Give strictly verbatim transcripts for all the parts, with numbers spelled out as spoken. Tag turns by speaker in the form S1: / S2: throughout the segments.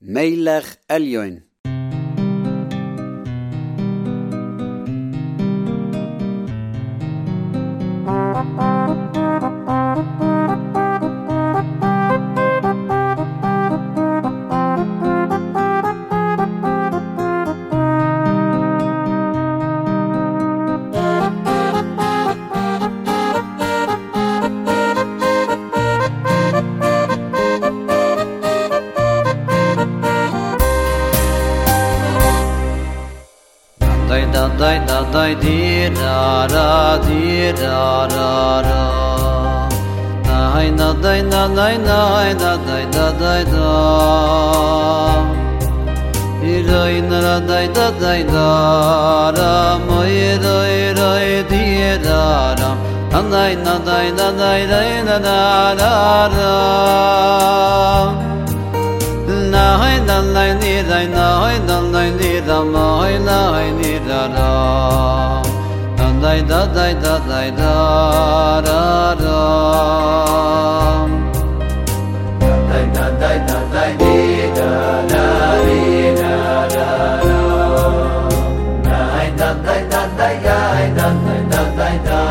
S1: Melech Elyon. Da da da da di da da di da da da. Da da da da da da da da da da. Ira ina da da da da da. Moi da ira di da da. Da da da da da da da da da. Na hai na lai ni dai na hai na lai ni da ma hai na hai ni da da da dai da dai da dai da da da dai da dai da dai di da da di da da da na hai da dai da dai hai da dai da dai da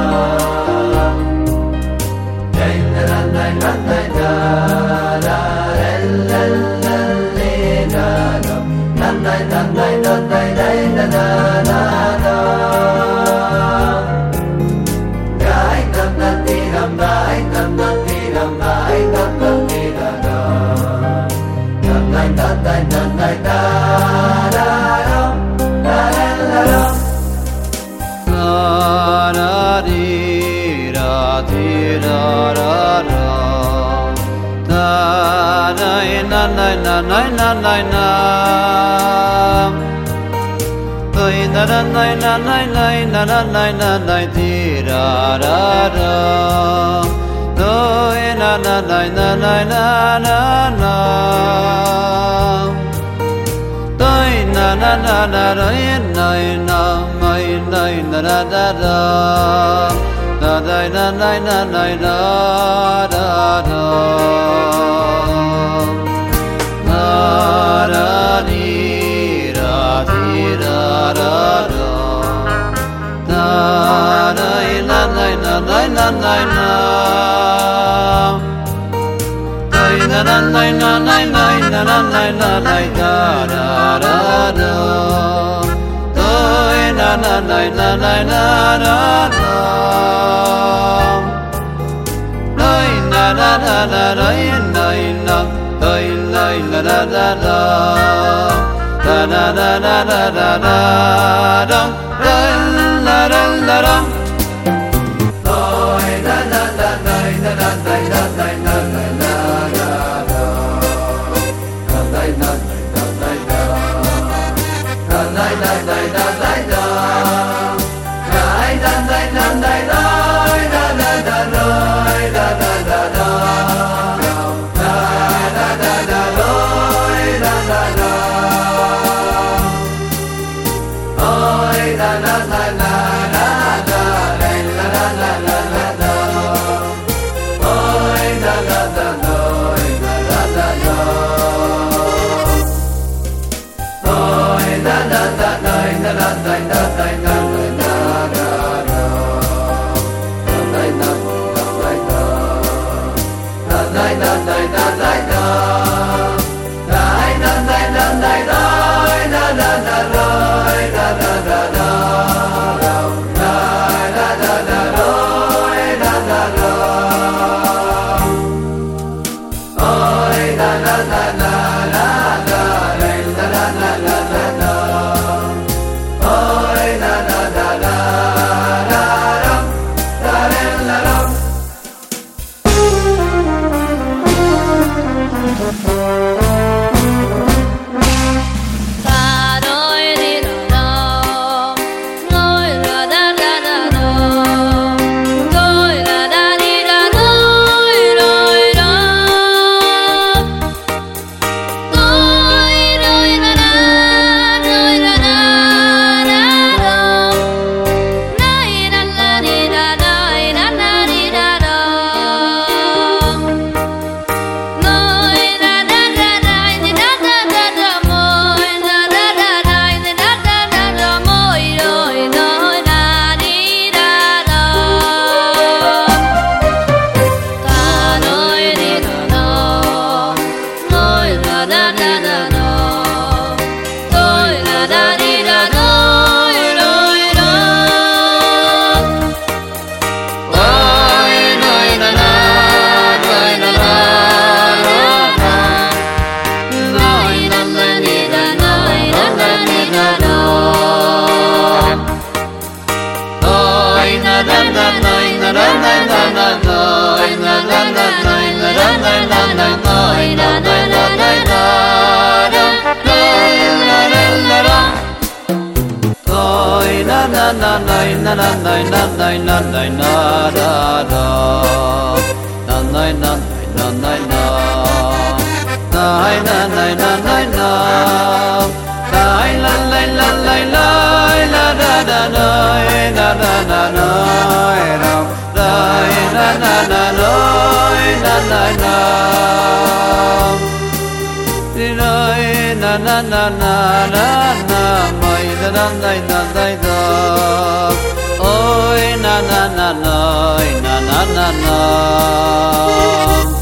S1: dai da dai da dai da da la la da da da da da da da da da da dai da da di dam dai da da di dam dai da da di da da dai da dai da dai da da da la la la di da di da da da da na na na na na na na oi na na na na na na na na na na di da da da oi na na na na na na na na oi na na na na oi na na mai na na da da da da da na na na na da da da da di da di da da da da da na na na na na na na da na na na na na na na na na na da da da da do na na na na na na da da do na na na na na na da la da da da da da da da da da da da la la la la oi da da da da da da da da da da da da da da da na na na na na na na na na na na da da na na na na na na na na na na na na la la la la la la la da da da da da da da da na na na na na na na na na na na na na mai da da da da da da oi na na na na na na na na